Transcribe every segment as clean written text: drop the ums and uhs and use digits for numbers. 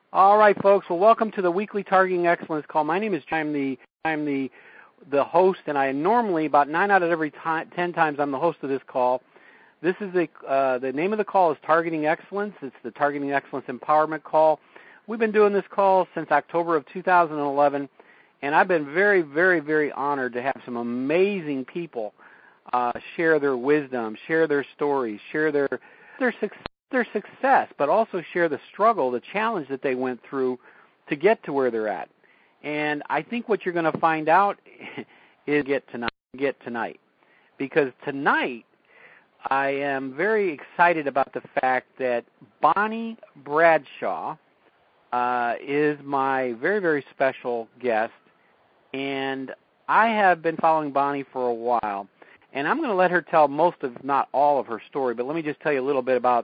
All right, folks. Well, welcome to the weekly Targeting Excellence call. My name is John. I'm the host, and I normally, about 9 out of every 10 times, I'm the host of this call. This is the name of the call is Targeting Excellence. It's the Targeting Excellence Empowerment Call. We've been doing this call since October of 2011, and I've been very, very, very honored to have some amazing people share their wisdom, share their stories, share their success, but also share the struggle, the challenge that they went through to get to where they're at. And I think what you're going to find out is get tonight. Because tonight I am very excited about the fact that Bonnie Bradshaw is my very, very special guest. And I have been following Bonnie for a while. And I'm going to let her tell most of, not all of her story, but let me just tell you a little bit about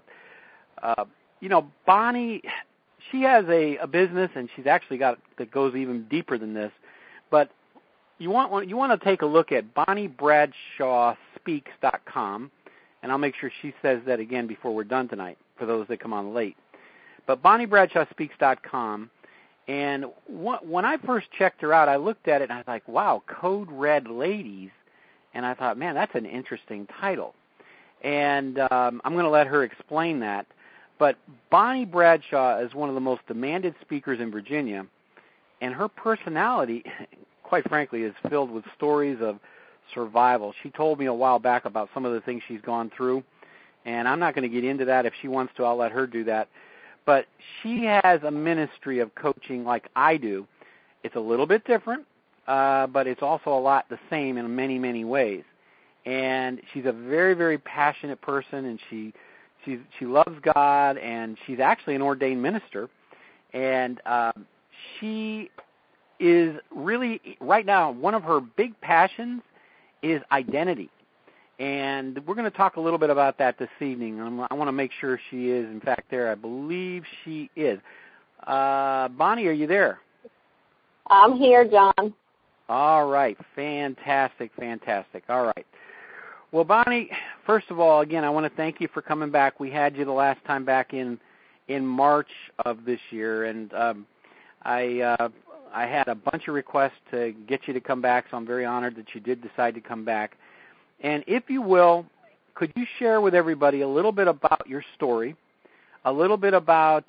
Bonnie, she has a business, and she's actually got that goes even deeper than this. But you want to take a look at BonnieBradshawSpeaks.com, and I'll make sure she says that again before we're done tonight for those that come on late. But BonnieBradshawSpeaks.com, and when I first checked her out, I looked at it and I was like, wow, Code Red Ladies, and I thought, man, that's an interesting title. And I'm going to let her explain that. But Bonnie Bradshaw is one of the most demanded speakers in Virginia, and her personality, quite frankly, is filled with stories of survival. She told me a while back about some of the things she's gone through, and I'm not going to get into that. If she wants to, I'll let her do that. But she has a ministry of coaching like I do. It's a little bit different, but it's also a lot the same in many, many ways. And she's a very, very passionate person, and she loves God, and she's actually an ordained minister. And she is really, right now, one of her big passions is identity. And we're going to talk a little bit about that this evening. I want to make sure she is, in fact, there. I believe she is. Bonnie, are you there? I'm here, John. All right. Fantastic, fantastic. All right. Well, Bonnie, first of all, again, I want to thank you for coming back. We had you the last time back in March of this year, and I had a bunch of requests to get you to come back, so I'm very honored that you did decide to come back. And if you will, could you share with everybody a little bit about your story, a little bit about,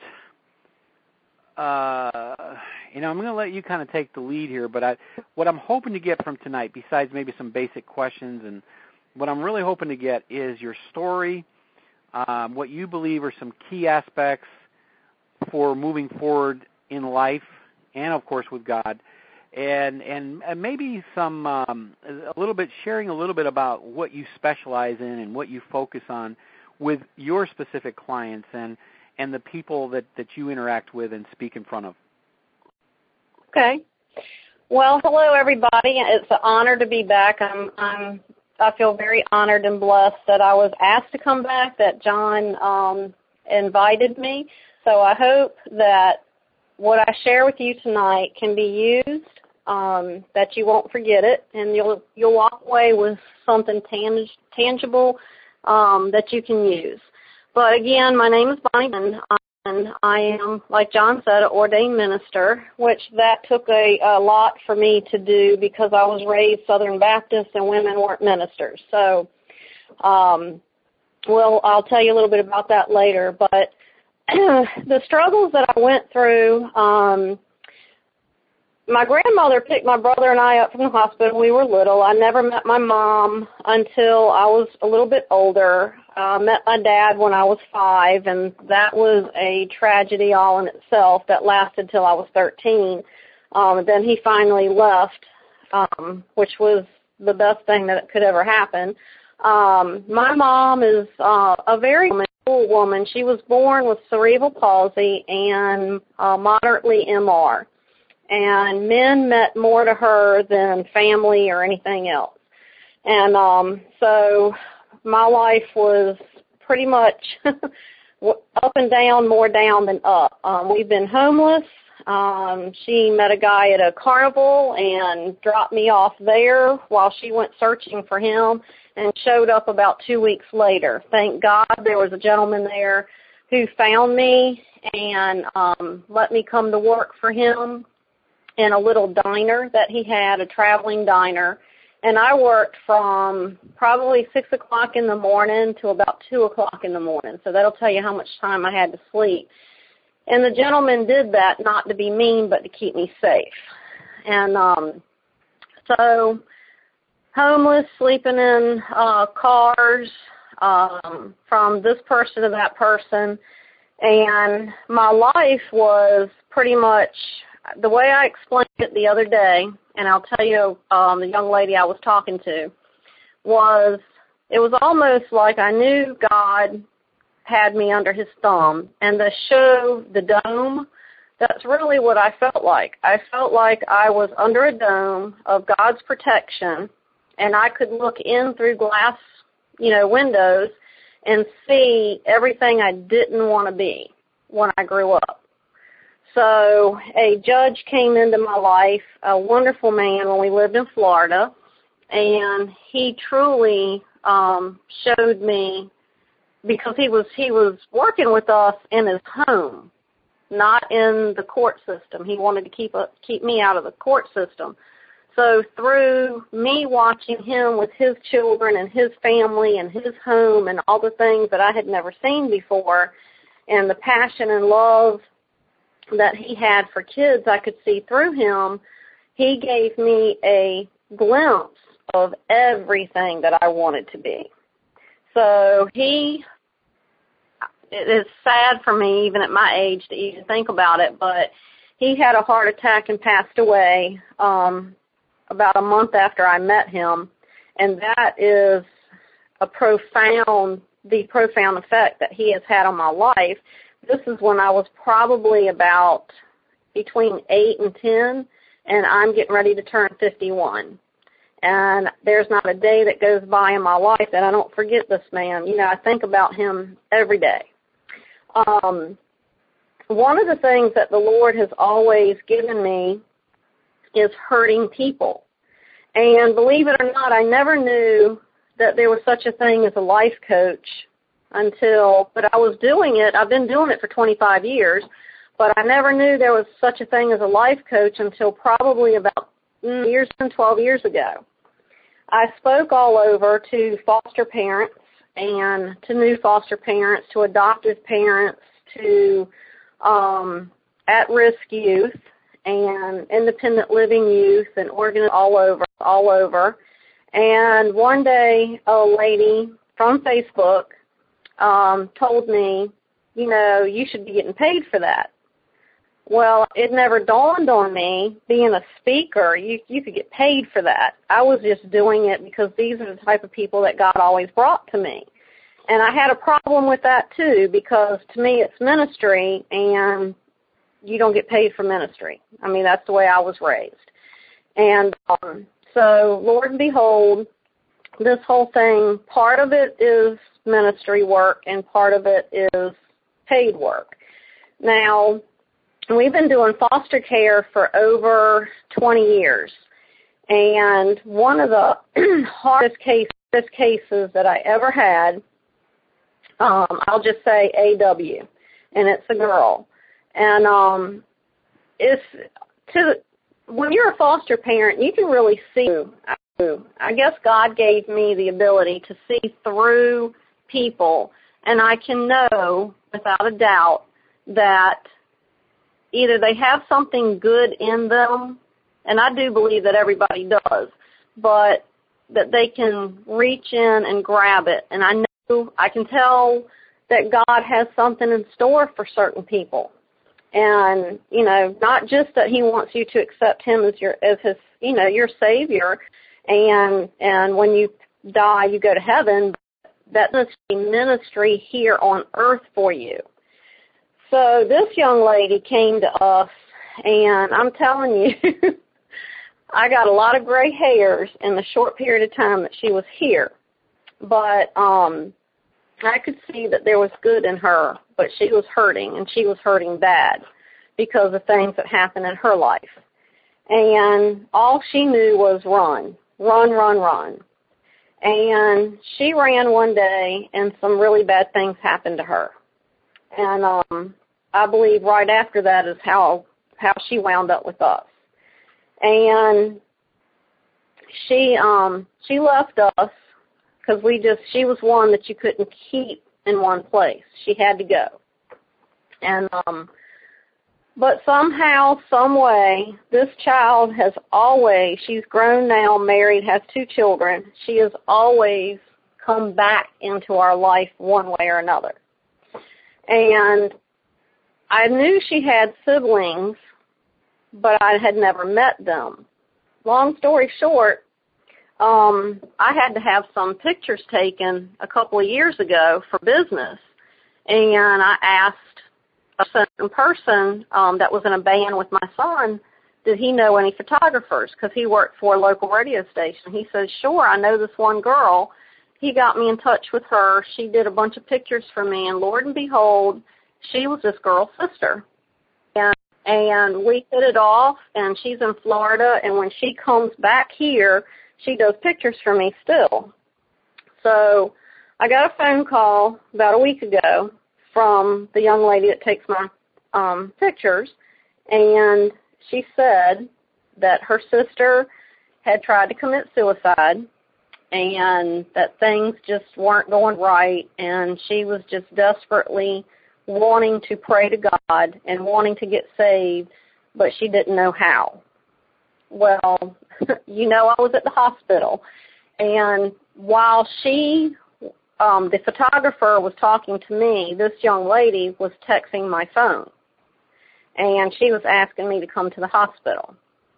I'm going to let you kind of take the lead here, but what I'm hoping to get from tonight, besides maybe some basic questions, and what I'm really hoping to get is your story, what you believe are some key aspects for moving forward in life and, of course, with God, and maybe some a little bit sharing a little bit about what you specialize in and what you focus on with your specific clients and the people that you interact with and speak in front of. Okay. Well, hello, everybody. It's an honor to be back. I feel very honored and blessed that I was asked to come back, that John invited me. So I hope that what I share with you tonight can be used, that you won't forget it, and you'll walk away with something tangible that you can use. But again, my name is Bonnie, and I am, like John said, an ordained minister, which that took a lot for me to do because I was raised Southern Baptist and women weren't ministers. So, I'll tell you a little bit about that later. But the struggles that I went through, my grandmother picked my brother and I up from the hospital. We were little. I never met my mom until I was a little bit older. I met my dad when I was 5, and that was a tragedy all in itself that lasted till I was 13. And then he finally left, which was the best thing that could ever happen. My mom is a very cool woman. She was born with cerebral palsy and moderately MR. And men meant more to her than family or anything else. And so my life was pretty much up and down, more down than up. We've been homeless. She met a guy at a carnival and dropped me off there while she went searching for him and showed up about 2 weeks later. Thank God there was a gentleman there who found me and let me come to work for him in a little diner that he had, a traveling diner. And I worked from probably 6 o'clock in the morning to about 2 o'clock in the morning. So that'll tell you how much time I had to sleep. And the gentleman did that not to be mean, but to keep me safe. And so homeless, sleeping in cars, from this person to that person. And my life was pretty much the way I explained it the other day, and I'll tell you the young lady I was talking to, was it was almost like I knew God had me under his thumb. And the show, The Dome, that's really what I felt like. I felt like I was under a dome of God's protection, and I could look in through glass, windows and see everything I didn't want to be when I grew up. So a judge came into my life, a wonderful man when we lived in Florida, and he truly showed me, because he was working with us in his home, not in the court system. He wanted to keep me out of the court system. So through me watching him with his children and his family and his home and all the things that I had never seen before, and the passion and love that he had for kids I could see through him, he gave me a glimpse of everything that I wanted to be. So it is sad for me, even at my age, to even think about it, but he had a heart attack and passed away about a month after I met him, and that is the profound effect that he has had on my life. This is when I was probably about between 8 and 10, and I'm getting ready to turn 51. And there's not a day that goes by in my life that I don't forget this man. I think about him every day. One of the things that the Lord has always given me is hurting people. And believe it or not, I never knew that there was such a thing as a life coach but I was doing it. I've been doing it for 25 years, but I never knew there was such a thing as a life coach until probably about 12 years ago. I spoke all over to foster parents and to new foster parents, to adoptive parents, to at-risk youth and independent living youth and organizations all over. And one day a lady from Facebook told me, you should be getting paid for that. Well, it never dawned on me, being a speaker, you could get paid for that. I was just doing it because these are the type of people that God always brought to me. And I had a problem with that too, because to me it's ministry and you don't get paid for ministry. I mean, that's the way I was raised. And so, Lord and behold, this whole thing, part of it is ministry work and part of it is paid work. Now, we've been doing foster care for over 20 years. And one of the hardest cases that I ever had, I'll just say AW, and it's a girl. And when you're a foster parent, you can really see. I guess God gave me the ability to see through people, and I can know without a doubt that either they have something good in them, and I do believe that everybody does, but that they can reach in and grab it. And I can tell that God has something in store for certain people. And, not just that he wants you to accept him as his your Savior, and when you die, you go to heaven, but that's a ministry here on earth for you. So this young lady came to us, and I'm telling you, I got a lot of gray hairs in the short period of time that she was here. But I could see that there was good in her, but she was hurting, and she was hurting bad because of things that happened in her life. And all she knew was run. And she ran one day, and some really bad things happened to her. And I believe right after that is how she wound up with us. And she left us because she was one that you couldn't keep in one place. She had to go. And but somehow, some way, this child has always, she's grown now, married, has 2 children. She has always come back into our life one way or another. And I knew she had siblings, but I had never met them. Long story short, I had to have some pictures taken a couple of years ago for business, and I asked a certain person that was in a band with my son, did he know any photographers? Because he worked for a local radio station. He said, sure, I know this one girl. He got me in touch with her. She did a bunch of pictures for me, and Lord and behold, she was this girl's sister. And we hit it off, and she's in Florida, and when she comes back here, she does pictures for me still. So I got a phone call about a week ago from the young lady that takes my pictures, and she said that her sister had tried to commit suicide and that things just weren't going right, and she was just desperately wanting to pray to God and wanting to get saved, but she didn't know how. Well, I was at the hospital, and while the photographer was talking to me, this young lady was texting my phone, and she was asking me to come to the hospital.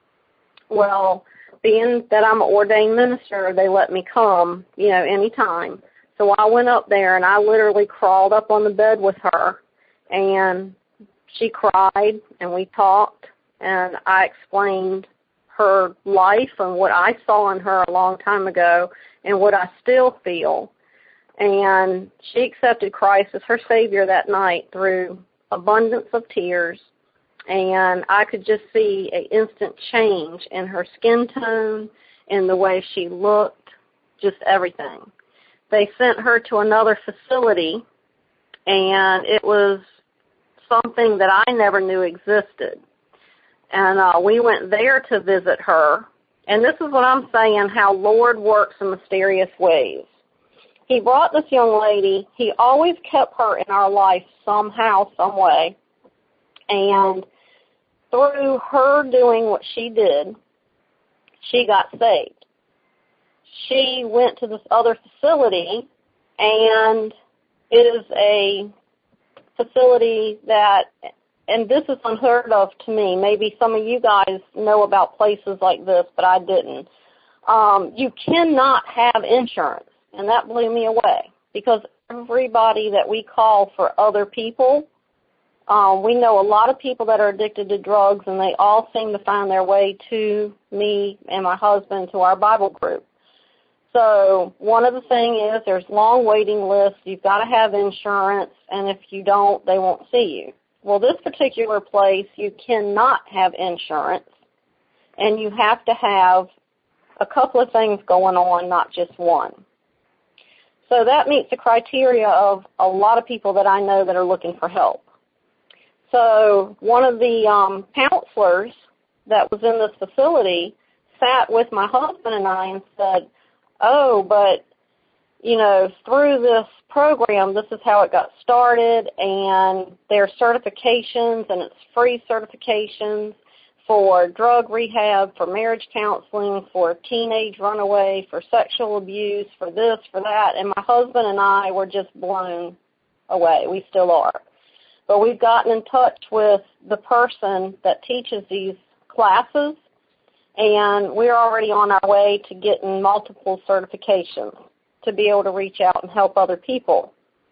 Well, being that I'm an ordained minister, they let me come, anytime. So I went up there, and I literally crawled up on the bed with her, and she cried, and we talked, and I explained her life and what I saw in her a long time ago and what I still feel. And she accepted Christ as her Savior that night through abundance of tears. And I could just see an instant change in her skin tone, in the way she looked, just everything. They sent her to another facility, and it was something that I never knew existed. And we went there to visit her. And this is what I'm saying, how Lord works in mysterious ways. He brought this young lady. He always kept her in our life somehow, some way. And through her doing what she did, she got saved. She went to this other facility, and it is a facility that, and this is unheard of to me. Maybe some of you guys know about places like this, but I didn't. You cannot have insurance. And that blew me away, because everybody that we call for other people, we know a lot of people that are addicted to drugs, and they all seem to find their way to me and my husband, to our Bible group. So one of the things is there's long waiting lists. You've got to have insurance, and if you don't, they won't see you. Well, this particular place, you cannot have insurance, and you have to have a couple of things going on, not just one. So that meets the criteria of a lot of people that I know that are looking for help. So one of the counselors that was in this facility sat with my husband and I and said, oh, but, through this program, this is how it got started, and there are certifications, and it's free certifications for drug rehab, for marriage counseling, for teenage runaway, for sexual abuse, for this, for that. And my husband and I were just blown away. We still are. But we've gotten in touch with the person that teaches these classes, and we're already on our way to getting multiple certifications to be able to reach out and help other people.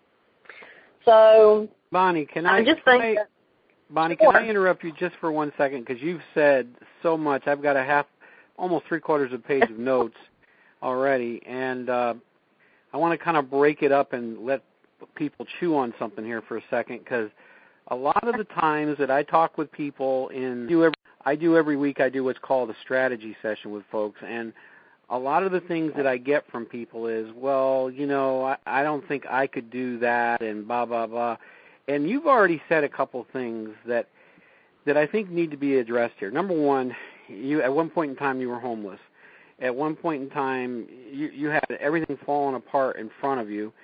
So, Bonnie, can I interrupt you just for 1 second? Because you've said so much. I've got almost 3/4 of a page of notes already, and I want to kind of break it up and let people chew on something here for a second, because a lot of the times that I talk with people I do every week, I do what's called a strategy session with folks, and a lot of the things that I get from people is, well, I don't think I could do that, and blah, blah, blah. And you've already said a couple things that I think need to be addressed here. Number one, you at one point in time you were homeless. At one point in time you had everything falling apart in front of you.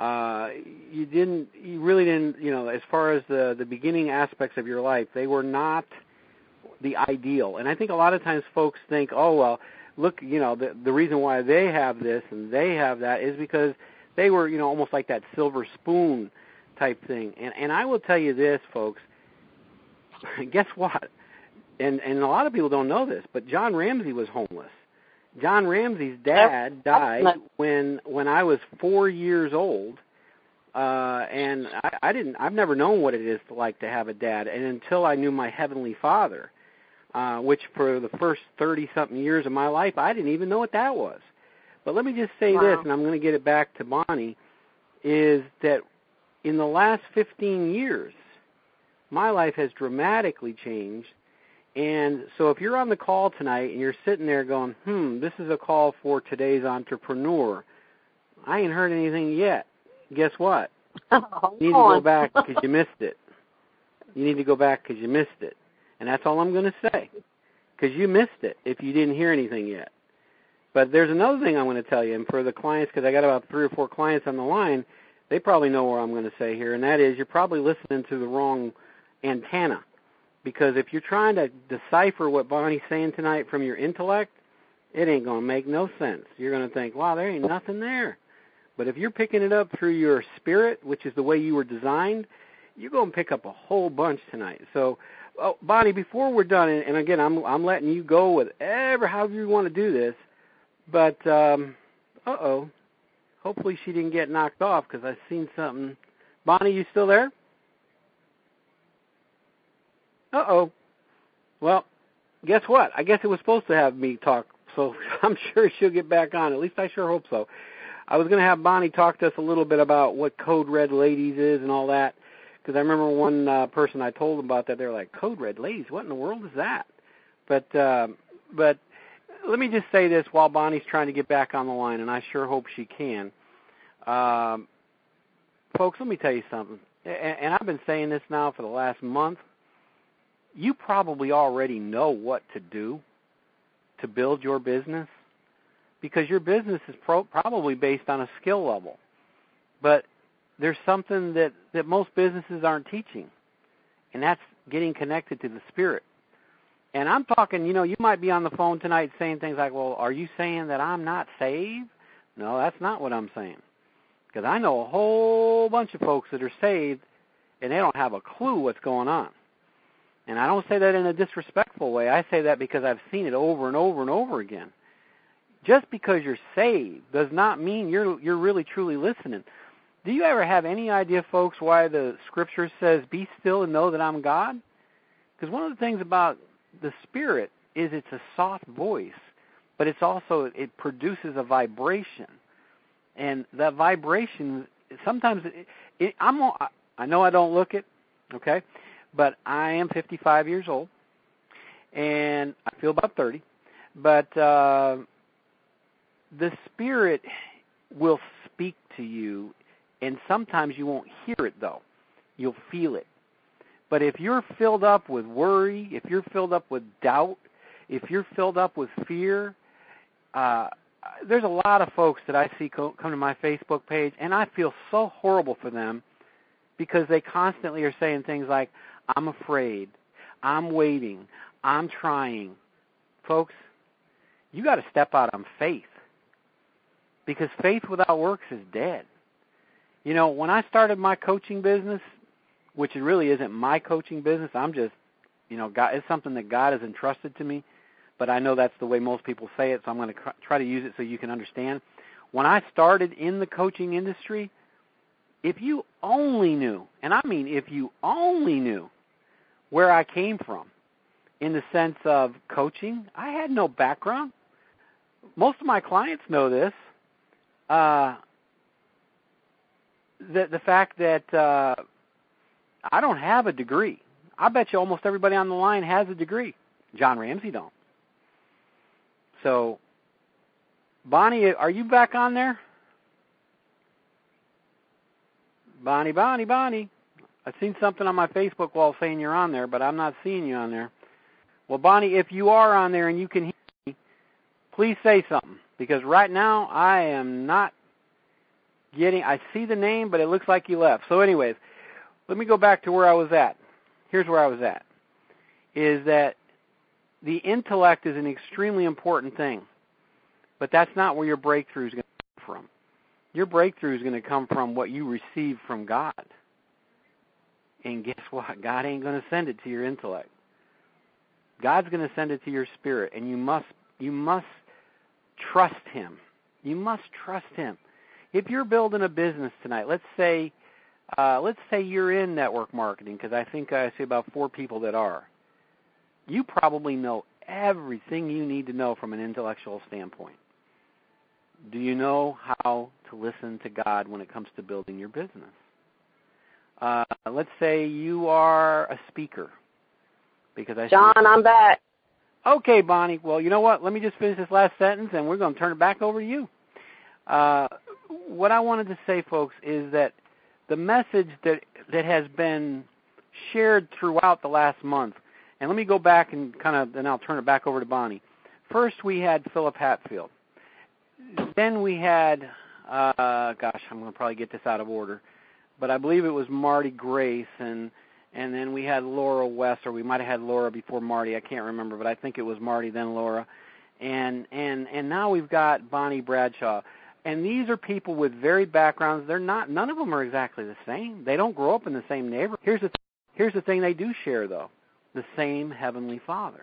You really didn't, as far as the beginning aspects of your life, they were not the ideal. And I think a lot of times folks think, oh, well, look, the reason why they have this and they have that is because they were, almost like that silver spoon type thing. And I will tell you this, folks, guess what? And a lot of people don't know this, but John Ramsey was homeless. John Ramsey's dad died when I was 4 years old, and I've never known what it is like to have a dad, and until I knew my Heavenly Father, which for the first 30-something years of my life, I didn't even know what that was. But let me just say this, and I'm going to get it back to Bonnie, is that in the last 15 years, my life has dramatically changed. And so if you're on the call tonight and you're sitting there going, this is a call for today's entrepreneur, I ain't heard anything yet. Guess what? You need to go back because you missed it. You need to go back because you missed it. And that's all I'm going to say, because you missed it if you didn't hear anything yet. But there's another thing I'm going to tell you, and for the clients, because I got about 3 or 4 clients on the line, they probably know what I'm going to say here, and that is you're probably listening to the wrong antenna. Because if you're trying to decipher what Bonnie's saying tonight from your intellect, it ain't going to make no sense. You're going to think, wow, there ain't nothing there. But if you're picking it up through your spirit, which is the way you were designed, you're going to pick up a whole bunch tonight. So, Bonnie, before we're done, and again, I'm letting you go with however you want to do this, but, hopefully she didn't get knocked off because I've seen something. Bonnie, you still there? Well, guess what? I guess it was supposed to have me talk, so I'm sure she'll get back on. At least I sure hope so. I was going to have Bonnie talk to us a little bit about what Code Red Ladies is and all that, because I remember one person I told them about that, they were like, Code Red Ladies? What in the world is that? But let me just say this while Bonnie's trying to get back on the line, and I sure hope she can. Folks, let me tell you something, and I've been saying this now for the last month. You probably already know what to do to build your business because your business is probably based on a skill level. But there's something that most businesses aren't teaching, and that's getting connected to the Spirit. And I'm talking, you might be on the phone tonight saying things like, well, are you saying that I'm not saved? No, that's not what I'm saying. Because I know a whole bunch of folks that are saved, and they don't have a clue what's going on. And I don't say that in a disrespectful way. I say that because I've seen it over and over and over again. Just because you're saved does not mean you're really truly listening. Do you ever have any idea, folks, why the Scripture says, be still and know that I'm God? Because one of the things about the Spirit is it's a soft voice, but it's also, it produces a vibration. And that vibration, sometimes, I know I don't look it, okay? But I am 55 years old, and I feel about 30. But the Spirit will speak to you, and sometimes you won't hear it, though. You'll feel it. But if you're filled up with worry, if you're filled up with doubt, if you're filled up with fear, there's a lot of folks that I see come to my Facebook page, and I feel so horrible for them because they constantly are saying things like, I'm afraid, I'm waiting, I'm trying. Folks, you got to step out on faith because faith without works is dead. When I started my coaching business, which it really isn't my coaching business, I'm just, God, it's something that God has entrusted to me, but I know that's the way most people say it, so I'm going to try to use it so you can understand. When I started in the coaching industry, if you only knew, and I mean if you only knew, where I came from in the sense of coaching, I had no background. Most of my clients know this. The fact that I don't have a degree. I bet you almost everybody on the line has a degree. John Ramsey don't. So, Bonnie, are you back on there? Bonnie. I've seen something on my Facebook wall saying you're on there, but I'm not seeing you on there. Well, Bonnie, if you are on there and you can hear me, please say something, because right now I am not getting, I see the name, but it looks like you left. So anyways, let me go back to where I was at. Here's where I was at, is that the intellect is an extremely important thing, but that's not where your breakthrough is going to come from. Your breakthrough is going to come from what you receive from God. And guess what? God ain't going to send it to your intellect. God's going to send it to your spirit, and you must trust Him. You must trust Him. If you're building a business tonight, let's say you're in network marketing, because I think I see about 4 people that are. You probably know everything you need to know from an intellectual standpoint. Do you know how to listen to God when it comes to building your business? Let's say you are a speaker. John, I'm back. Okay, Bonnie. Well, you know what? Let me just finish this last sentence, and we're going to turn it back over to you. What I wanted to say, folks, is that the message that has been shared throughout the last month, and let me go back and then I'll turn it back over to Bonnie. First, we had Philip Hatfield. Then we had, I'm going to probably get this out of order, but I believe it was Marty Grace, and then we had Laura West, or we might have had Laura before Marty. I can't remember, but I think it was Marty, then Laura. And now we've got Bonnie Bradshaw. And these are people with varied backgrounds. None of them are exactly the same. They don't grow up in the same neighborhood. Here's the thing they do share, though. The same Heavenly Father.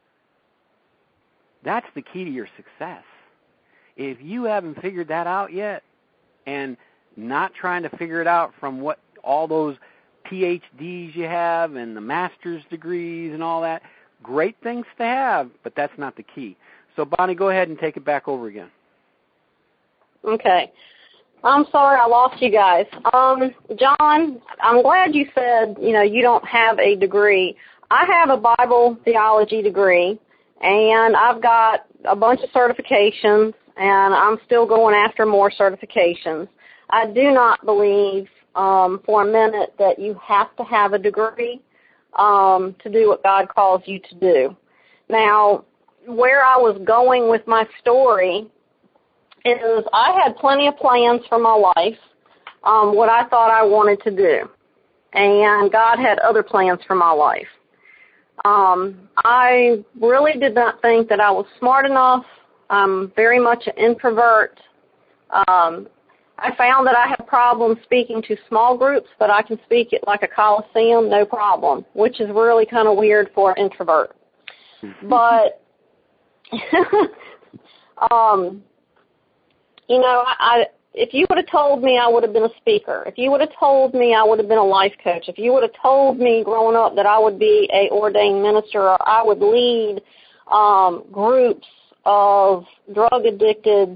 That's the key to your success. If you haven't figured that out yet, and not trying to figure it out from what all those PhDs you have and the master's degrees and all that, great things to have, but that's not the key. So, Bonnie, go ahead and take it back over again. Okay. I'm sorry I lost you guys. John, I'm glad you said, you don't have a degree. I have a Bible theology degree, and I've got a bunch of certifications, and I'm still going after more certifications. I do not believe for a minute that you have to have a degree to do what God calls you to do. Now, where I was going with my story is I had plenty of plans for my life, what I thought I wanted to do, and God had other plans for my life. I really did not think that I was smart enough. I'm very much an introvert. I found that I have problems speaking to small groups, but I can speak at like a coliseum, no problem, which is really kind of weird for an introvert. But, if you would have told me I would have been a speaker, if you would have told me I would have been a life coach, if you would have told me growing up that I would be an ordained minister or I would lead groups of drug-addicted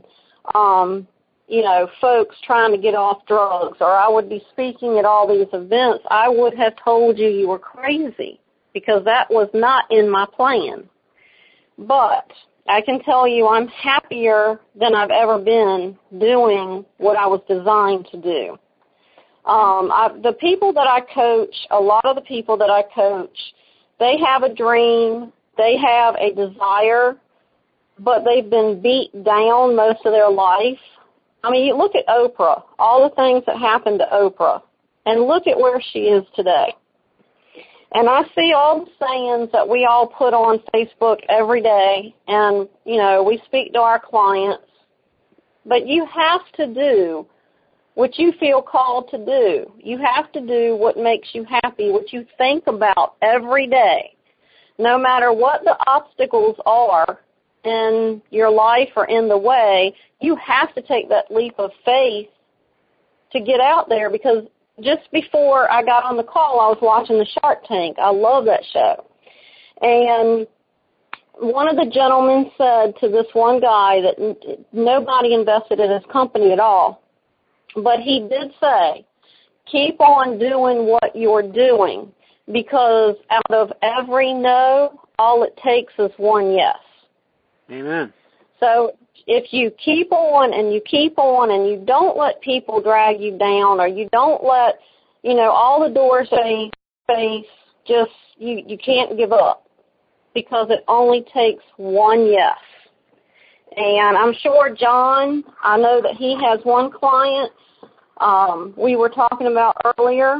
folks trying to get off drugs, or I would be speaking at all these events, I would have told you were crazy, because that was not in my plan. But I can tell you I'm happier than I've ever been doing what I was designed to do. The people that I coach, a lot of the people that I coach, they have a dream, they have a desire, but they've been beat down most of their life. I mean, you look at Oprah, all the things that happened to Oprah, and look at where she is today. And I see all the sayings that we all put on Facebook every day, and, we speak to our clients. But you have to do what you feel called to do. You have to do what makes you happy, what you think about every day. No matter what the obstacles are in your life or in the way, you have to take that leap of faith to get out there, because just before I got on the call, I was watching the Shark Tank. I love that show. And one of the gentlemen said to this one guy that nobody invested in his company at all, but he did say, keep on doing what you're doing, because out of every no, all it takes is one yes. Amen. So if you keep on and you keep on and you don't let people drag you down, or you don't let, all the doors they face, just you can't give up, because it only takes one yes. And I'm sure John, I know that he has one client we were talking about earlier.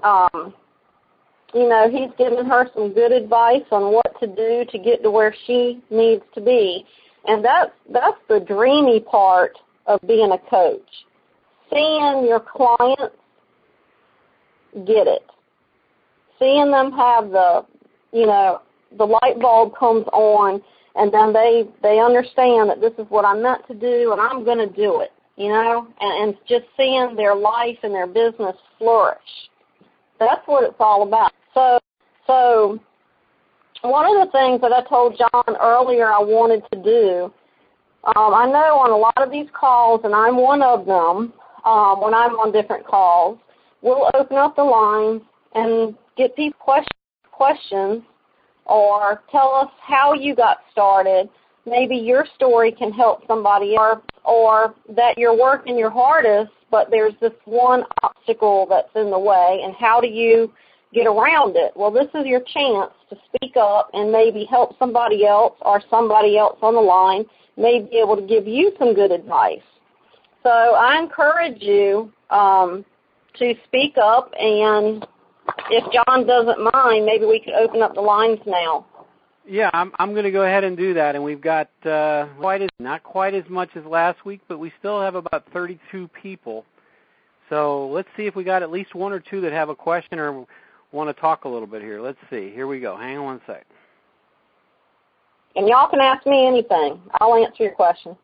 He's given her some good advice on what to do to get to where she needs to be. And that's the dreamy part of being a coach. Seeing your clients get it. Seeing them have the light bulb comes on, and then they understand that this is what I'm meant to do, and I'm going to do it, and just seeing their life and their business flourish. That's what it's all about. So one of the things that I told John earlier I wanted to do, I know on a lot of these calls, and I'm one of them, when I'm on different calls, we'll open up the lines and get people questions or tell us how you got started. Maybe your story can help somebody else, or that you're working your hardest, but there's this one obstacle that's in the way, and how do you get around it? Well, this is your chance to speak up and maybe help somebody else, or somebody else on the line may be able to give you some good advice. So I encourage you to speak up, and if John doesn't mind, maybe we could open up the lines now. Yeah, I'm going to go ahead and do that, and we've got not quite as much as last week, but we still have about 32 people. So let's see if we got at least one or two that have a question or want to talk a little bit here. Let's see. Here we go. Hang on one sec. And y'all can ask me anything. I'll answer your question.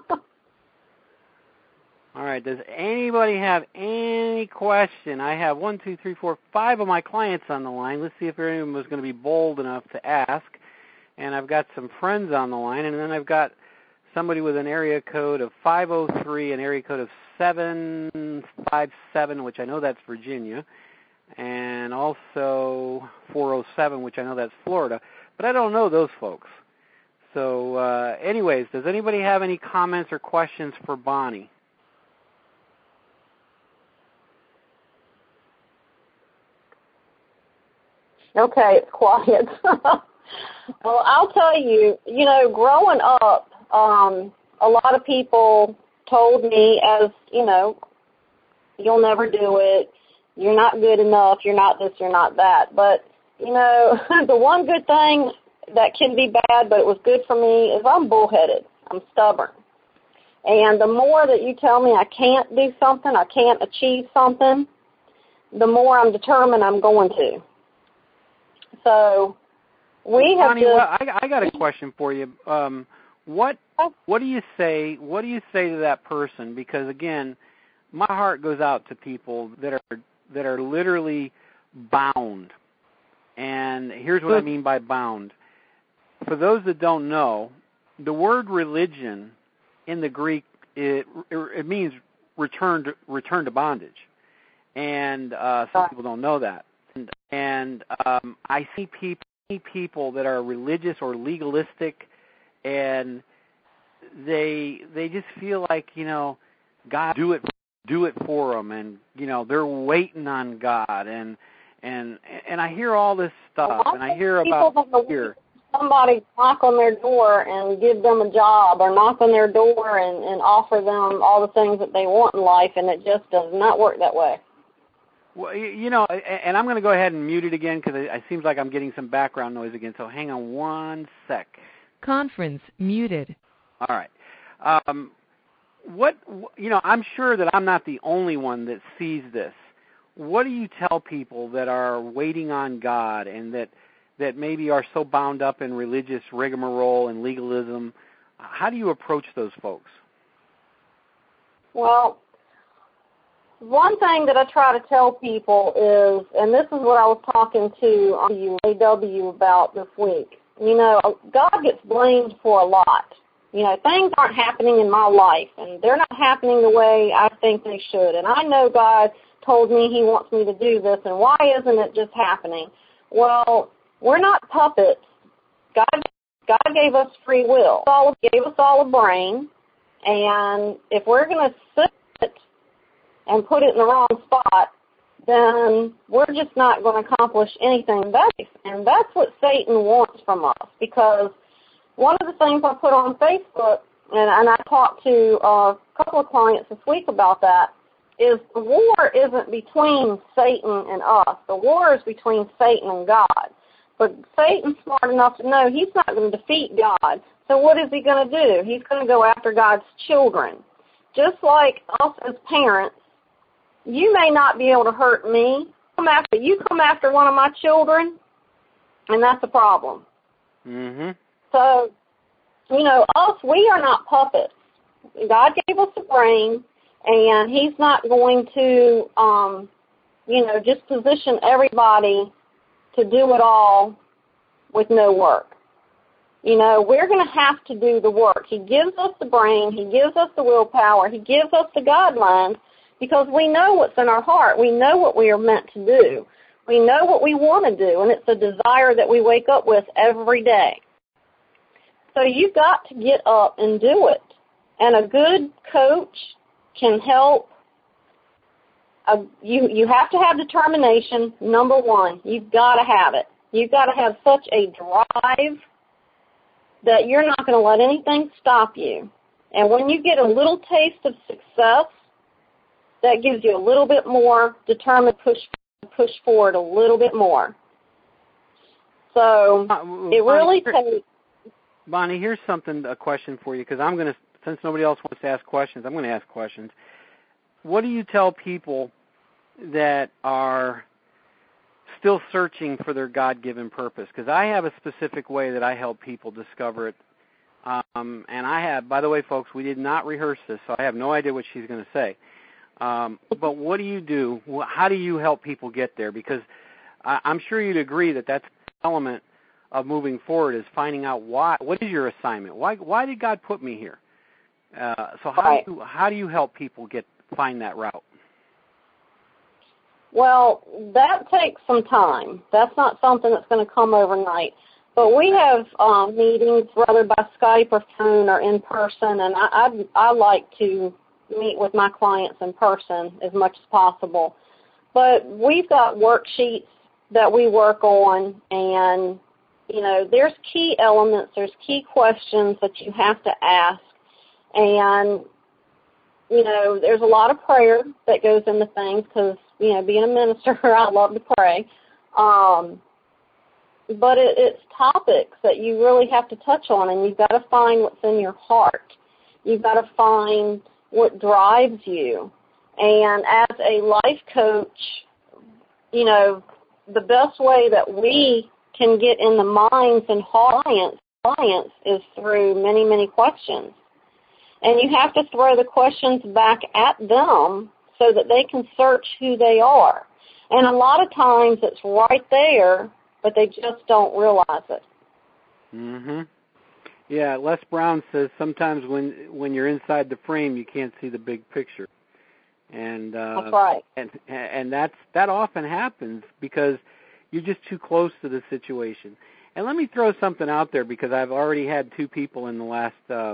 All right. Does anybody have any question? I have 1, 2, 3, 4, 5 of my clients on the line. Let's see if anyone was going to be bold enough to ask. And I've got some friends on the line, and then I've got somebody with an area code of 503, an area code of 757, which I know that's Virginia, and also 407, which I know that's Florida. But I don't know those folks. So anyways, does anybody have any comments or questions for Bonnie? Okay, it's quiet. Well, I'll tell you, growing up, a lot of people told me you'll never do it, you're not good enough, you're not this, you're not that. But, the one good thing that can be bad, but it was good for me, is I'm bullheaded. I'm stubborn. And the more that you tell me I can't do something, I can't achieve something, the more I'm determined I'm going to. So we have Bonnie, I got a question for you. What do you say? What do you say to that person? Because again, my heart goes out to people that are literally bound. And here's what I mean by bound. For those that don't know, the word religion in the Greek it means return to bondage, and some people don't know that. And I see people that are religious or legalistic, and they just feel like God do it for them, and they're waiting on God, and I hear all this stuff, and I hear about fear. Somebody knock on their door and give them a job, or knock on their door and offer them all the things that they want in life, and it just does not work that way. Well, and I'm going to go ahead and mute it again because it seems like I'm getting some background noise again, so hang on one sec. Conference muted. All right. I'm sure that I'm not the only one that sees this. What do you tell people that are waiting on God and that maybe are so bound up in religious rigmarole and legalism? How do you approach those folks? Well, one thing that I try to tell people is, and this is what I was talking to UAW about this week, God gets blamed for a lot. Things aren't happening in my life, and they're not happening the way I think they should. And I know God told me he wants me to do this, and why isn't it just happening? Well, we're not puppets. God gave us free will. He gave us all a brain, and if we're going to sit and put it in the wrong spot, then we're just not going to accomplish anything in life. And that's what Satan wants from us, because one of the things I put on Facebook, and I talked to a couple of clients this week about that, is the war isn't between Satan and us. The war is between Satan and God. But Satan's smart enough to know he's not going to defeat God. So what is he going to do? He's going to go after God's children. Just like us as parents, you may not be able to hurt me. You come after one of my children, and that's a problem. Mm-hmm. So, us, we are not puppets. God gave us a brain, and he's not going to, just position everybody to do it all with no work. We're going to have to do the work. He gives us the brain. He gives us the willpower. He gives us the guidelines because we know what's in our heart. We know what we are meant to do. We know what we want to do, and it's a desire that we wake up with every day. So you've got to get up and do it. And a good coach can help. You have to have determination, number one. You've got to have it. You've got to have such a drive that you're not going to let anything stop you. And when you get a little taste of success, that gives you a little bit more determined push forward a little bit more. So it really takes... Bonnie, here's a question for you, because I'm going to, since nobody else wants to ask questions, I'm going to ask questions. What do you tell people that are still searching for their God-given purpose? Because I have a specific way that I help people discover it. And I have, by the way, folks, we did not rehearse this, so I have no idea what she's going to say. But what do you do? How do you help people get there? Because I'm sure you'd agree that that's an element of moving forward, is finding out what is your assignment? Why did God put me here? So how do you help people find that route? Well, that takes some time. That's not something that's going to come overnight. But we have meetings, whether by Skype or phone or in person, and I like to meet with my clients in person as much as possible. But we've got worksheets that we work on, and there's key elements, there's key questions that you have to ask, and there's a lot of prayer that goes into things because, being a minister, I love to pray. But it's topics that you really have to touch on, and you've got to find what's in your heart. You've got to find what drives you. And as a life coach, the best way that we can get in the minds and clients is through many, many questions. And you have to throw the questions back at them so that they can search who they are. And a lot of times it's right there, but they just don't realize it. Mm-hmm. Yeah, Les Brown says sometimes when you're inside the frame, you can't see the big picture. And that's right. And that often happens because you're just too close to the situation. And let me throw something out there, because I've already had two people in the last,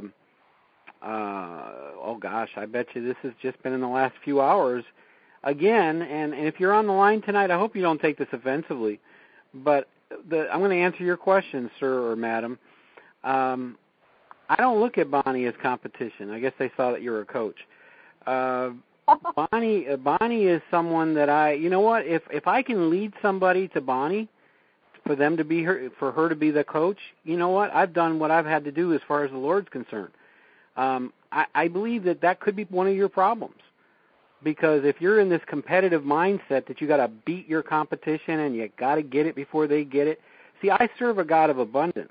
I bet you this has just been in the last few hours again. And if you're on the line tonight, I hope you don't take this offensively, but I'm going to answer your question, sir or madam. I don't look at Bonnie as competition. I guess they saw that you're a coach. Bonnie is someone that if I can lead somebody to Bonnie, for her to be the coach, I've done what I've had to do as far as the Lord's concerned. I believe that could be one of your problems, because if you're in this competitive mindset that you got to beat your competition and you got to get it before they get it. See, I serve a God of abundance,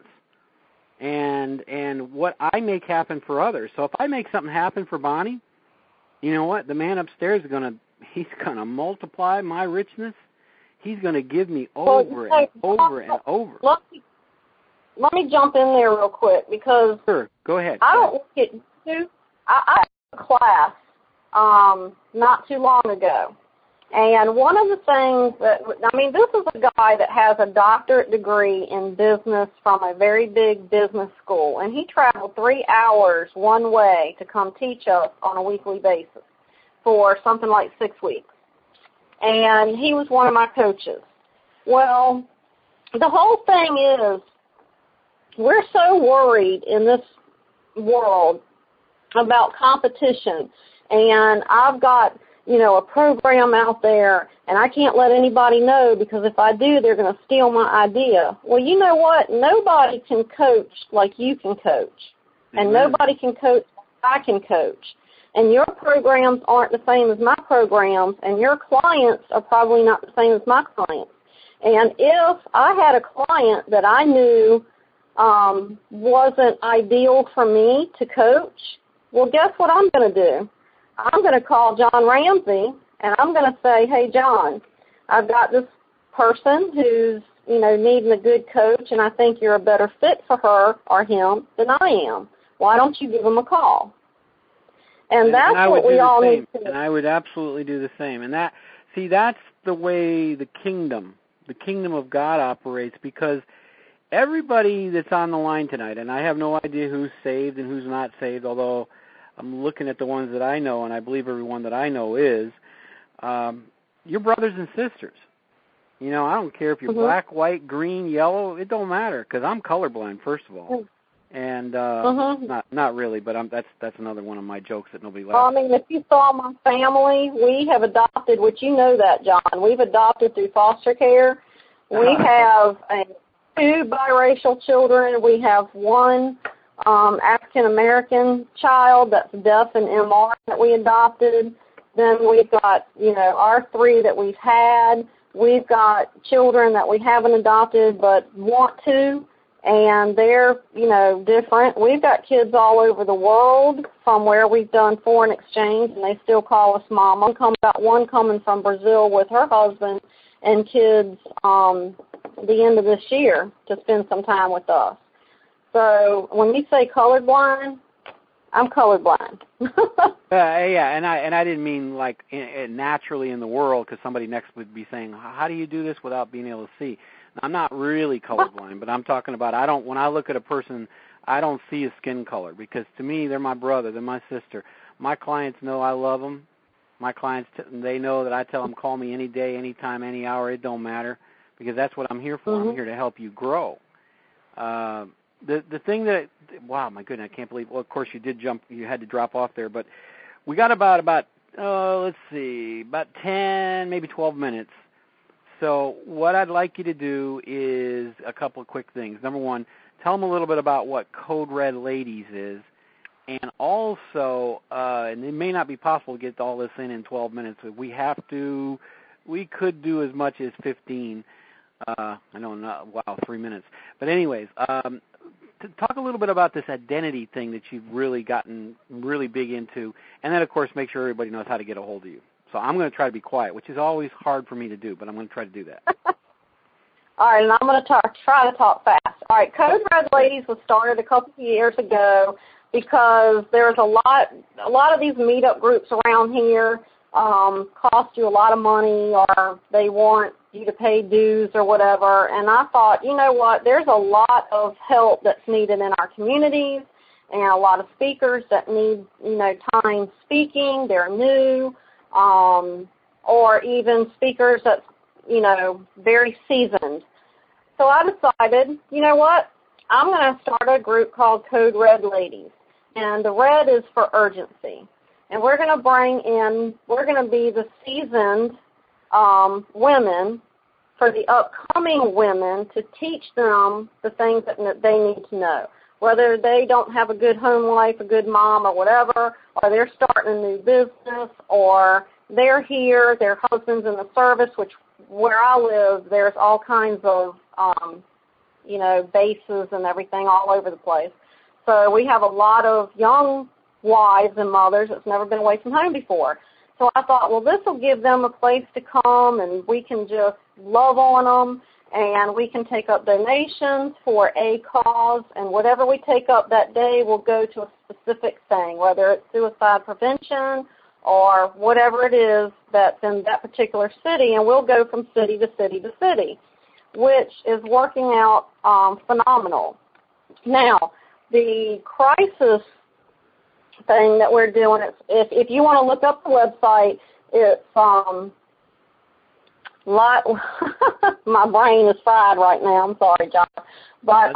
and what I make happen for others. So if I make something happen for Bonnie, you know what? The man upstairs he's gonna multiply my richness. He's gonna give me over and over and over. Let me jump in there real quick, because sure, go ahead. I don't look at you. I had a class not too long ago, and one of the things this is a guy that has a doctorate degree in business from a very big business school, and he traveled 3 hours one way to come teach us on a weekly basis for something like 6 weeks. and he was one of my coaches. Well, the whole thing is we're so worried in this world about competition, and I've got, a program out there, and I can't let anybody know because if I do, they're going to steal my idea. Well, you know what? Nobody can coach like you can coach, and nobody can coach like I can coach. And your programs aren't the same as my programs, and your clients are probably not the same as my clients. And if I had a client that I knew wasn't ideal for me to coach, well, guess what I'm going to do? I'm going to call John Ramsey, and I'm going to say, hey, John, I've got this person who's, needing a good coach, and I think you're a better fit for her or him than I am. Why don't you give him a call? And that's what we all need to do. And I would absolutely do the same. And that's the way the kingdom of God operates, because everybody that's on the line tonight, and I have no idea who's saved and who's not saved, although I'm looking at the ones that I know, and I believe everyone that I know is, your brothers and sisters. I don't care if you're black, white, green, yellow. It don't matter, because I'm colorblind, first of all. And not really, but that's another one of my jokes that nobody laughs. Well, I mean, if you saw my family, we have adopted, which you know that, John. We've adopted through foster care. We have 2 biracial children. We have 1 African-American child that's deaf and MR that we adopted. Then we've got, our 3 that we've had. We've got children that we haven't adopted but want to, and they're, different. We've got kids all over the world from where we've done foreign exchange, and they still call us mama. One coming from Brazil with her husband and kids the end of this year to spend some time with us. So when you say colorblind, I'm colorblind. Yeah, and I didn't mean like naturally in the world, because somebody next would be saying, how do you do this without being able to see? Now, I'm not really colorblind, but I'm talking about when I look at a person, I don't see a skin color, because to me they're my brother, they're my sister. My clients know I love them. My clients, they know that I tell them, call me any day, anytime, any hour, it don't matter, because that's what I'm here for. I'm here to help you grow. The thing that, wow, my goodness, I can't believe, well, of course you had to drop off there, but we got about 10, maybe 12 minutes. So what I'd like you to do is a couple of quick things. Number one, tell them a little bit about what Code Red Ladies is, and also, and it may not be possible to get all this in 12 minutes. We could do as much as 15. I know, not, 3 minutes. But anyways, talk a little bit about this identity thing that you've really gotten really big into, and then, of course, make sure everybody knows how to get a hold of you. So I'm going to try to be quiet, which is always hard for me to do, but I'm going to try to do that. All right, and I'm going to try to talk fast. All right, Code Red Ladies was started a couple of years ago because there's a lot of these meetup groups around here cost you a lot of money, or they want you to pay dues or whatever. And I thought, you know what, there's a lot of help that's needed in our communities, and a lot of speakers that need, time speaking. They're new, or even speakers that's, very seasoned. So I decided, you know what, I'm going to start a group called Code Red Ladies. And the red is for urgency. And we're going to be the seasoned women for the upcoming women to teach them the things that they need to know. Whether they don't have a good home life, a good mom or whatever, or they're starting a new business, or they're here, their husband's in the service, which where I live, there's all kinds of, bases and everything all over the place. So we have a lot of young wives and mothers that's never been away from home before. So I thought, well, this will give them a place to come, and we can just love on them, and we can take up donations for a cause, and whatever we take up that day will go to a specific thing, whether it's suicide prevention or whatever it is that's in that particular city, and we'll go from city to city to city, which is working out phenomenal. Now, the crisis thing that we're doing, if you want to look up the website, it's Lot, my brain is fried right now. I'm sorry, John. But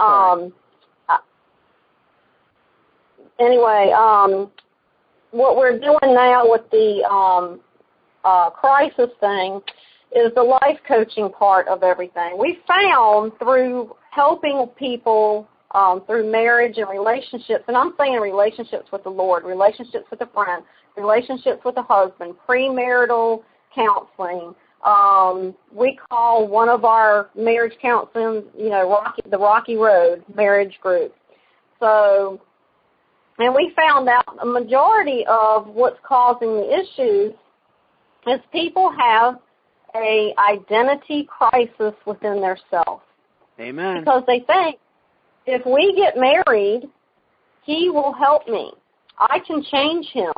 anyway, what we're doing now with the crisis thing is the life coaching part of everything. We found through helping people through marriage and relationships, and I'm saying relationships with the Lord, relationships with a friend, relationships with a husband, premarital counseling. We call one of our marriage counseling, the Rocky Road Marriage Group. So, and we found out a majority of what's causing the issues is people have a identity crisis within their self. Amen. Because they think, if we get married, he will help me. I can change him.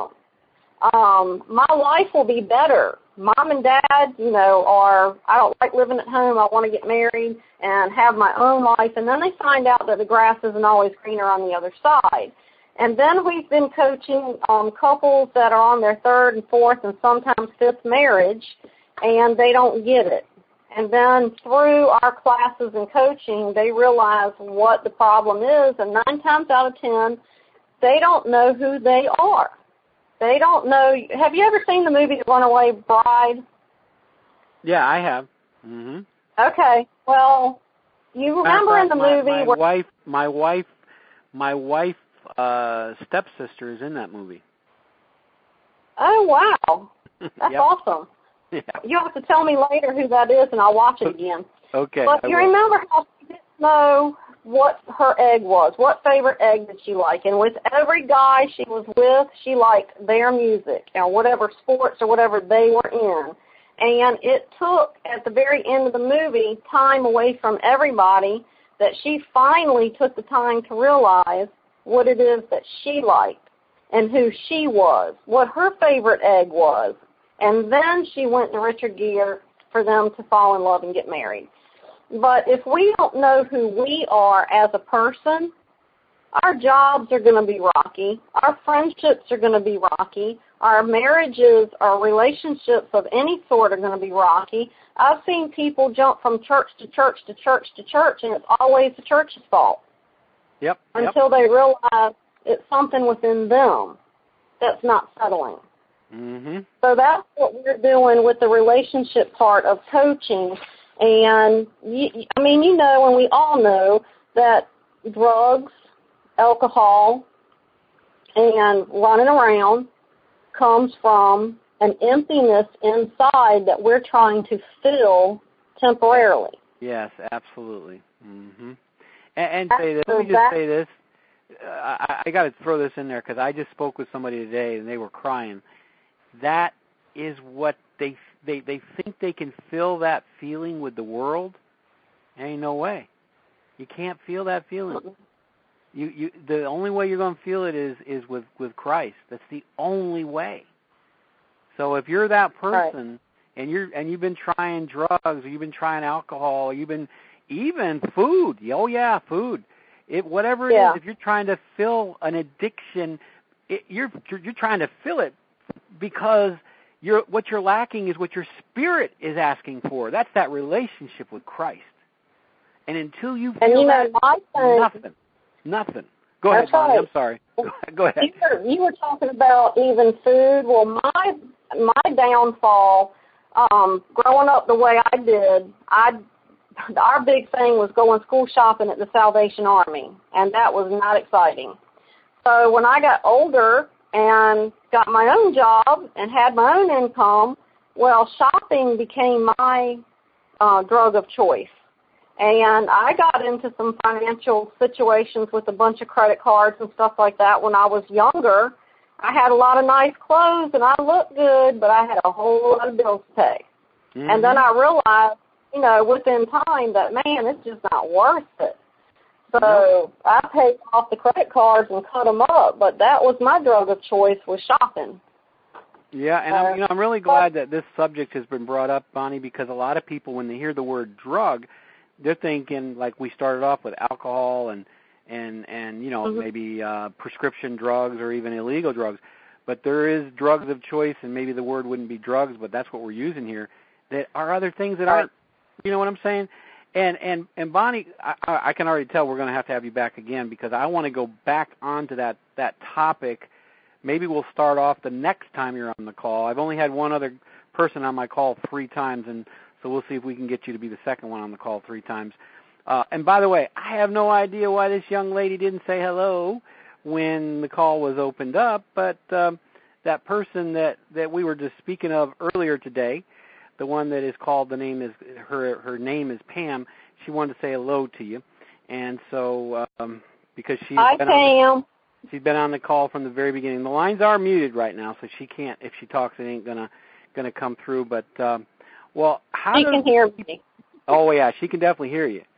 My life will be better. Mom and Dad, I don't like living at home. I want to get married and have my own life. And then they find out that the grass isn't always greener on the other side. And then we've been coaching couples that are on their third and fourth and sometimes fifth marriage, and they don't get it. And then through our classes and coaching, they realize what the problem is, and 9 times out of 10, they don't know who they are. They don't know. Have you ever seen the movie The Runaway Bride? Yeah, I have. Mm-hmm. Okay. Well, you remember in the movie where my wife stepsister is in that movie. Oh, wow. That's awesome. Yeah. You'll have to tell me later who that is, and I'll watch it again. Okay. But you remember how she didn't know what her egg was, what favorite egg did she like. And with every guy she was with, she liked their music and whatever sports or whatever they were in. And it took, at the very end of the movie, time away from everybody that she finally took the time to realize what it is that she liked and who she was, what her favorite egg was. And then she went to Richard Gere for them to fall in love and get married. But if we don't know who we are as a person, our jobs are going to be rocky. Our friendships are going to be rocky. Our marriages, our relationships of any sort are going to be rocky. I've seen people jump from church to church to church to church, and it's always the church's fault. Yep. Until they realize it's something within them that's not settling. Mm-hmm. So that's what we're doing with the relationship part of coaching. And, and we all know that drugs, alcohol, and running around comes from an emptiness inside that we're trying to fill temporarily. Yes, absolutely. Mm-hmm. And say this. Let me just say this. I got to throw this in there because I just spoke with somebody today, and they were crying. That is what they think they can fill that feeling with the world. Ain't no way. You can't feel that feeling. You the only way you're going to feel it is with Christ. That's the only way. So if you're that person, right, and you've been trying drugs, or you've been trying alcohol, or you've been even food. Oh yeah, food. Whatever it is, if you're trying to fill an addiction, you're trying to fill it because what you're lacking is what your spirit is asking for. That's that relationship with Christ. And until you feel nothing. Go ahead, Bonnie. I'm sorry. Go ahead. You were talking about even food. Well, my downfall, growing up the way I did, our big thing was going school shopping at the Salvation Army, and that was not exciting. So when I got older and got my own job and had my own income, well, shopping became my drug of choice. And I got into some financial situations with a bunch of credit cards and stuff like that when I was younger. I had a lot of nice clothes and I looked good, but I had a whole lot of bills to pay. Mm-hmm. And then I realized, within time that, man, it's just not worth it. So I paid off the credit cards and cut them up, but that was my drug of choice, was shopping. Yeah, and I'm really glad that this subject has been brought up, Bonnie, because a lot of people, when they hear the word drug, they're thinking like we started off with alcohol and mm-hmm. maybe prescription drugs or even illegal drugs. But there is drugs of choice, and maybe the word wouldn't be drugs, but that's what we're using here. that are other things that aren't, you know what I'm saying? And Bonnie, I can already tell we're going to have you back again, because I want to go back onto that topic. Maybe we'll start off the next time you're on the call. I've only had one other person on my call 3 times, and so we'll see if we can get you to be the second one on the call 3 times. And by the way, I have no idea why this young lady didn't say hello when the call was opened up, but that person that we were just speaking of earlier today, the one that is called, her name is Pam, she wanted to say hello to you. And so because she's been on the call from the very beginning. The lines are muted right now, so she can't, if she talks, it ain't gonna come through. But well, she can hear me. Oh yeah, she can definitely hear you.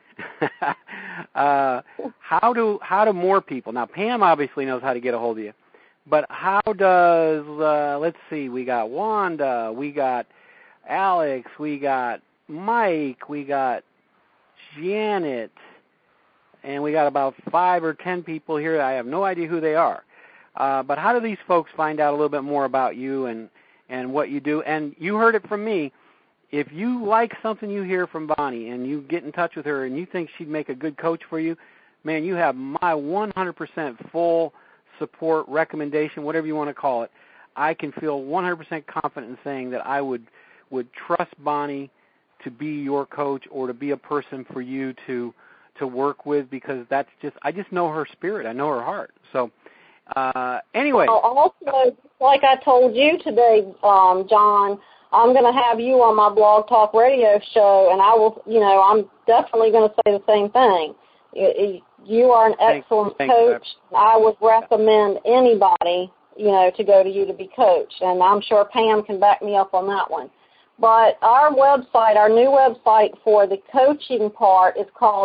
How do more people, now Pam obviously knows how to get a hold of you, but how does let's see, we got Wanda, we got Alex, we got Mike, we got Janet, and we got about 5 or 10 people here. I have no idea who they are. But how do these folks find out a little bit more about you and what you do? And you heard it from me. If you like something you hear from Bonnie and you get in touch with her and you think she'd make a good coach for you, man, you have my 100% full support, recommendation, whatever you want to call it. I can feel 100% confident in saying that I would trust Bonnie to be your coach or to be a person for you to work with, because I just know her spirit. I know her heart. So anyway. Also, like I told you today, John, I'm going to have you on my Blog Talk Radio show, and I will, I'm definitely going to say the same thing. You are an excellent coach. I would recommend anybody, to go to you to be coached, and I'm sure Pam can back me up on that one. But our new website for the coaching part is called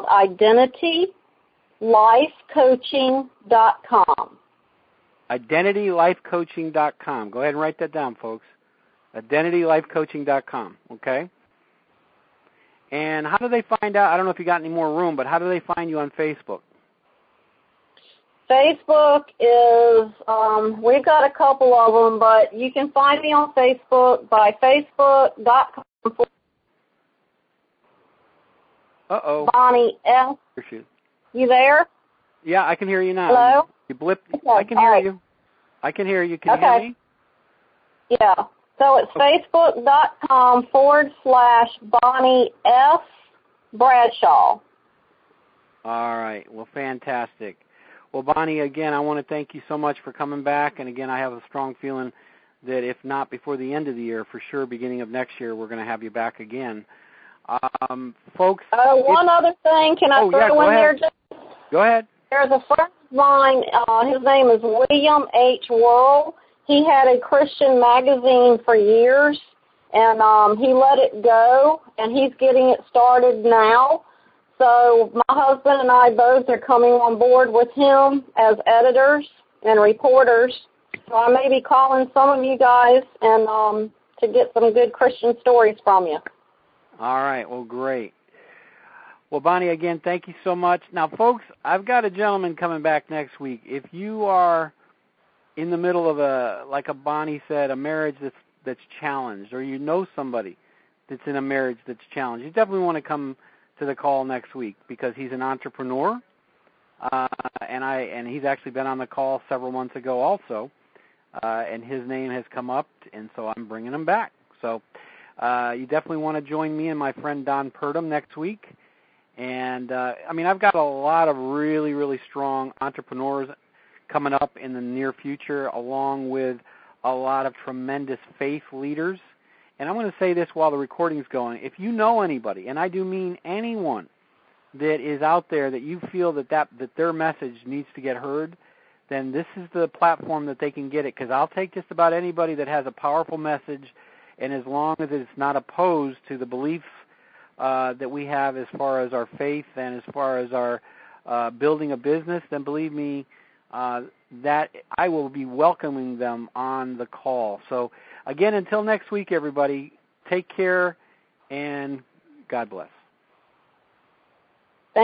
IdentityLifeCoaching.com. IdentityLifeCoaching.com. Go ahead and write that down, folks. IdentityLifeCoaching.com, okay? And how do they find out? I don't know if you got any more room, but how do they find you on Facebook? Facebook is, we've got a couple of them, but you can find me on Facebook by facebook.com. Uh-oh. Bonnie F. You there? Yeah, I can hear you now. Hello? You blipped. Okay, I can hear you. I can hear you. Can you hear me? Yeah. So it's facebook.com/Bonnie F. Bradshaw. All right. Well, fantastic. Well, Bonnie, again, I want to thank you so much for coming back. And, again, I have a strong feeling that if not before the end of the year, for sure, beginning of next year, we're going to have you back again. Folks. One other thing. Can I throw in there? Go ahead. There's a friend of mine. His name is William H. Worrell. He had a Christian magazine for years, and he let it go, and he's getting it started now. So my husband and I both are coming on board with him as editors and reporters. So I may be calling some of you guys and to get some good Christian stories from you. All right. Well, great. Well, Bonnie, again, thank you so much. Now, folks, I've got a gentleman coming back next week. If you are in the middle of like Bonnie said, a marriage that's challenged, or you know somebody that's in a marriage that's challenged, you definitely want to come to the call next week, because he's an entrepreneur, and he's actually been on the call several months ago also, and his name has come up, and so I'm bringing him back. So you definitely want to join me and my friend Don Purdom next week. And, I've got a lot of really, really strong entrepreneurs coming up in the near future, along with a lot of tremendous faith leaders. And I'm going to say this while the recording's going. If you know anybody, and I do mean anyone, that is out there that you feel that their message needs to get heard, then this is the platform that they can get it, because I'll take just about anybody that has a powerful message, and as long as it's not opposed to the beliefs that we have as far as our faith and as far as our building a business, then believe me, that I will be welcoming them on the call. So, again, until next week, everybody, take care, and God bless.